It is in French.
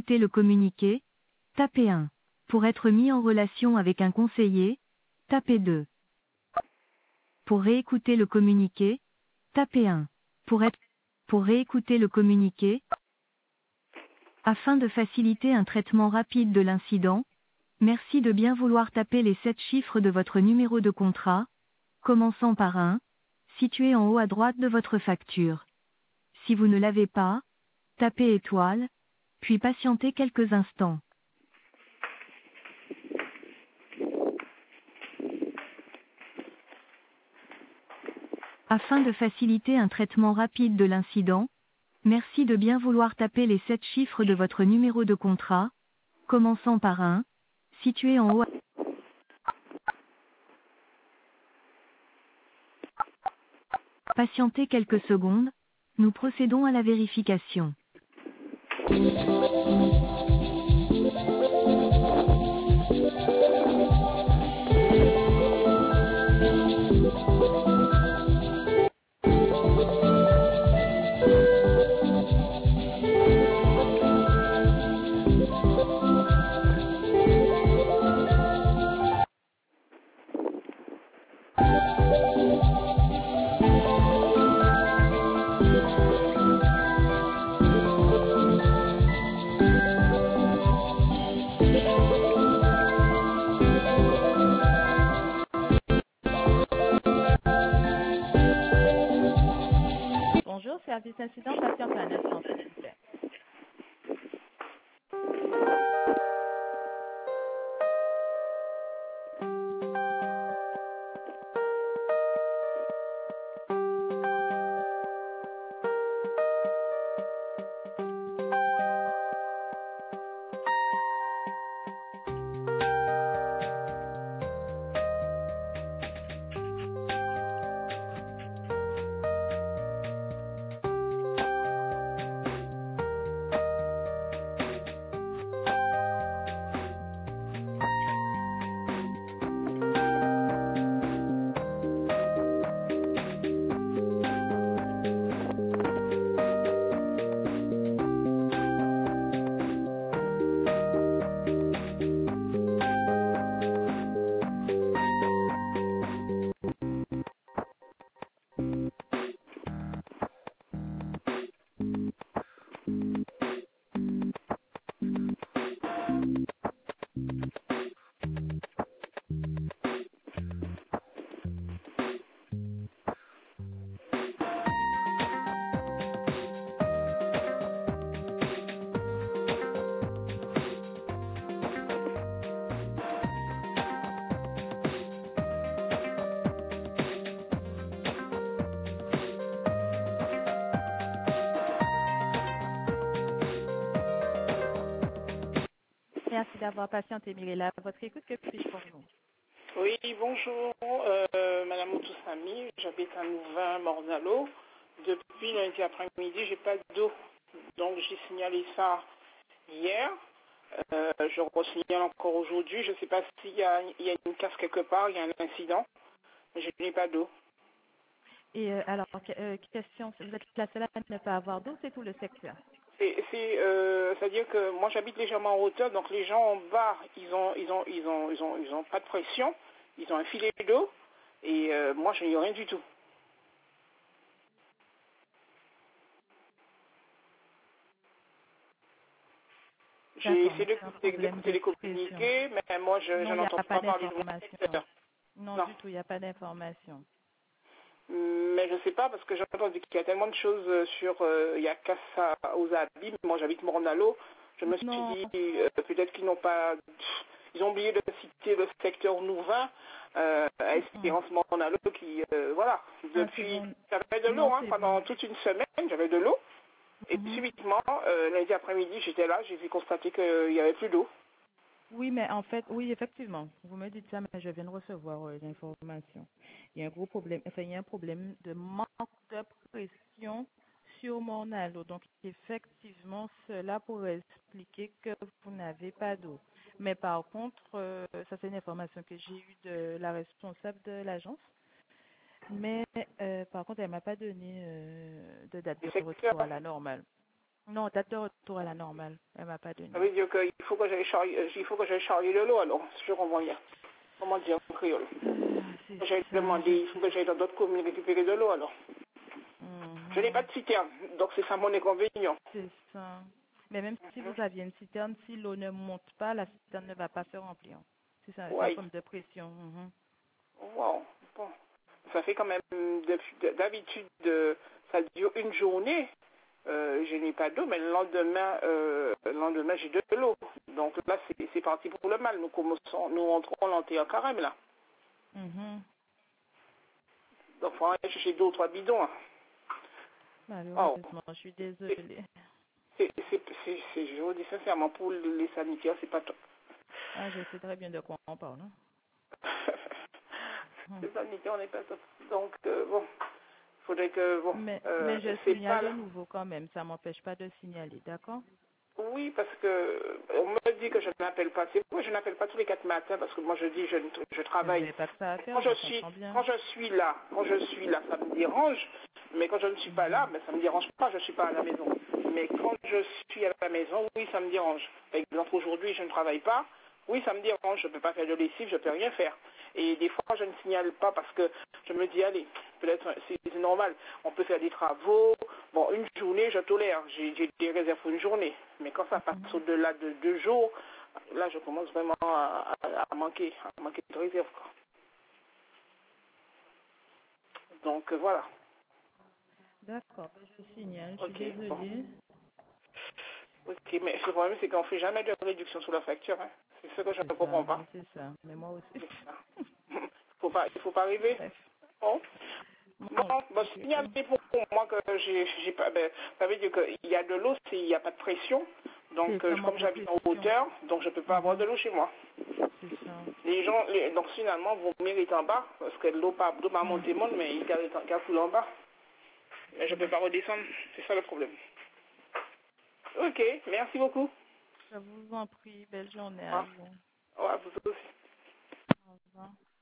réécouter le communiqué, tapez 1. Pour être mis en relation avec un conseiller, tapez 2. Pour réécouter le communiqué, tapez 1. Pour réécouter le communiqué, afin de faciliter un traitement rapide de l'incident, merci de bien vouloir taper les 7 chiffres de votre numéro de contrat, commençant par 1, situé en haut à droite de votre facture. Si vous ne l'avez pas, tapez étoile, puis patientez quelques instants. Afin de faciliter un traitement rapide de l'incident, merci de bien vouloir taper les 7 chiffres de votre numéro de contrat, commençant par 1, situé en haut. Patientez quelques secondes, nous procédons à la vérification. Bonjour, service incident, patiente un instant, s'il vous plaît. Merci d'avoir patienté, Mirella. Votre écoute, que puis-je pour vous? Oui, bonjour, Madame Moutoussami, j'habite à Louvain-Mornalo. Depuis lundi après-midi, j'ai pas d'eau, donc j'ai signalé ça hier. Je re-signale encore aujourd'hui. Je ne sais pas s'il y a une casse quelque part, il y a un incident, mais je n'ai pas d'eau. Et alors, question, vous êtes la seule à ne pas avoir d'eau, c'est tout le secteur? C'est-à-dire que moi j'habite légèrement en hauteur, donc les gens en bas, ils ont pas de pression, ils ont un filet d'eau, et moi je n'ai rien du tout. J'ai essayé d'écouter les communiqués, mais moi je n'entends pas parler de mon secteur. Non, du tout, il n'y a pas d'information. Mais je ne sais pas, parce que j'entends qu'il y a tellement de choses sur... il y a Cassa aux Abîmes, moi j'habite Mornalo. Je me suis dit, peut-être qu'ils n'ont pas... Ils ont oublié de citer le secteur Louvain, à Espérance Mornalo, qui... voilà, depuis... J'avais de l'eau, pendant toute une semaine, j'avais de l'eau. Et subitement, lundi après-midi, j'étais là, j'ai constaté qu'il n'y avait plus d'eau. Oui, mais en fait, oui, effectivement, vous me dites ça, mais je viens de recevoir l'information. Il y a un gros problème, enfin, il y a un problème de manque de pression sur mon halo. Donc, effectivement, cela pourrait expliquer que vous n'avez pas d'eau. Mais par contre, ça c'est une information que j'ai eue de la responsable de l'agence. Mais par contre, elle m'a pas donné de date de retour à la normale. Non, date de retour à la normale. Elle m'a pas donné. Ça veut dire qu'il faut que j'aille charrier le lot, alors, si je comprends bien. Comment dire en créole? J'ai demandé, il faut que j'aille dans d'autres communes récupérer de l'eau, alors. Je n'ai pas de citerne, donc c'est ça mon inconvénient. C'est ça. Mais même si vous aviez une citerne, si l'eau ne monte pas, la citerne ne va pas se remplir. C'est ça, c'est une forme de pression. Wow. Bon. Ça fait quand même, d'habitude, ça dure une journée. Je n'ai pas d'eau, mais le lendemain, j'ai de l'eau. Donc là, c'est parti pour le mal. Nous rentrons l'entrée en carême, là. Donc, il faut aller chercher 2 ou 3 bidons. Hein. Malheureusement, je suis désolée. Je vous dis sincèrement, pour les sanitaires, c'est pas top. Ah, je sais très bien de quoi on parle. Hein? Les sanitaires, on n'est pas top. Donc, bon, il faudrait que... Bon, mais je signale de nouveau quand même, ça ne m'empêche pas de signaler, d'accord? Oui, parce que on me dit que je n'appelle pas. C'est pourquoi je n'appelle pas tous les 4 matins, parce que moi je dis je travaille. Pas que ça à faire, quand je suis là, ça me dérange. Mais quand je ne suis pas là, ben, ça me dérange pas, je ne suis pas à la maison. Mais quand je suis à la maison, oui, ça me dérange. Par exemple, aujourd'hui, je ne travaille pas. Oui, ça me dérange. Je ne peux pas faire de lessive, je ne peux rien faire. Et des fois, je ne signale pas parce que je me dis, allez, peut-être c'est normal. On peut faire des travaux. Bon, une journée, je tolère. J'ai des réserves pour une journée. Mais quand ça passe au-delà de 2 jours, là, je commence vraiment à manquer de réserve. Quoi. Donc, voilà. D'accord, je signale. Je suis désolée. Bon. Ok, mais le problème, c'est qu'on ne fait jamais de réduction sur la facture. Hein. C'est ce que je ne comprends pas. C'est ça, mais moi aussi. Il faut pas arriver. Bref. Bon. Bon, signalez pour moi que j'ai pas. Ben, ça veut dire qu'il y a de l'eau, il n'y a pas de pression. Donc, comme j'habite en hauteur, donc je ne peux pas avoir de l'eau chez moi. C'est ça. Les gens, donc finalement, vont mériter en bas, parce que l'eau pas monter monde, mais il a foulé en bas. Mais je ne peux pas redescendre, c'est ça le problème. Ok, merci beaucoup. Je vous en prie, belle journée à vous. Au revoir, vous aussi. Au revoir.